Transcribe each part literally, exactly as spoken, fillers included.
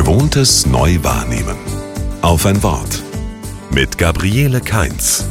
Gewohntes neu wahrnehmen. Auf ein Wort. Mit Gabriele Kainz.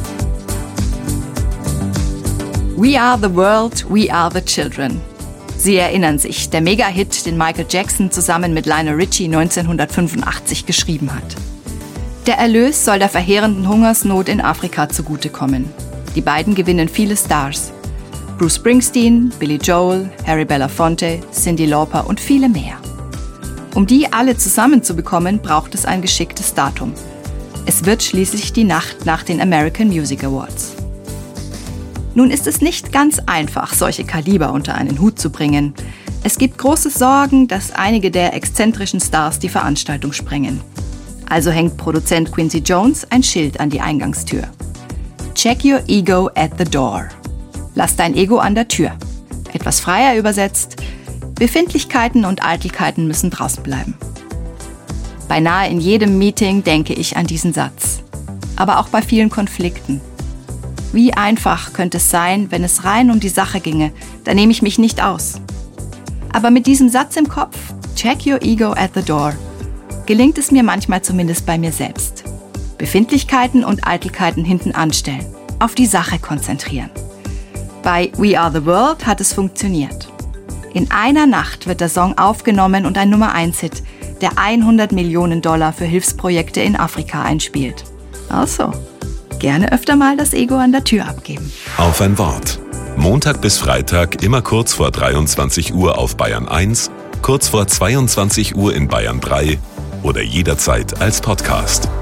We are the world, we are the children. Sie erinnern sich, der Mega-Hit, den Michael Jackson zusammen mit Lionel Richie neunzehnhundertfünfundachtzig geschrieben hat. Der Erlös soll der verheerenden Hungersnot in Afrika zugutekommen. Die beiden gewinnen viele Stars. Bruce Springsteen, Billy Joel, Harry Belafonte, Cyndi Lauper und viele mehr. Um die alle zusammenzubekommen, braucht es ein geschicktes Datum. Es wird schließlich die Nacht nach den American Music Awards. Nun ist es nicht ganz einfach, solche Kaliber unter einen Hut zu bringen. Es gibt große Sorgen, dass einige der exzentrischen Stars die Veranstaltung sprengen. Also hängt Produzent Quincy Jones ein Schild an die Eingangstür. Check your ego at the door. Lass dein Ego an der Tür. Etwas freier übersetzt: Befindlichkeiten und Eitelkeiten müssen draußen bleiben. Beinahe in jedem Meeting denke ich an diesen Satz. Aber auch bei vielen Konflikten. Wie einfach könnte es sein, wenn es rein um die Sache ginge, da nehme ich mich nicht aus. Aber mit diesem Satz im Kopf, check your ego at the door, gelingt es mir manchmal zumindest bei mir selbst. Befindlichkeiten und Eitelkeiten hinten anstellen, auf die Sache konzentrieren. Bei We Are the World hat es funktioniert. In einer Nacht wird der Song aufgenommen und ein Nummer eins Hit, der hundert Millionen Dollar für Hilfsprojekte in Afrika einspielt. Also, gerne öfter mal das Ego an der Tür abgeben. Auf ein Wort. Montag bis Freitag immer kurz vor dreiundzwanzig Uhr auf Bayern eins, kurz vor zweiundzwanzig Uhr in Bayern drei oder jederzeit als Podcast.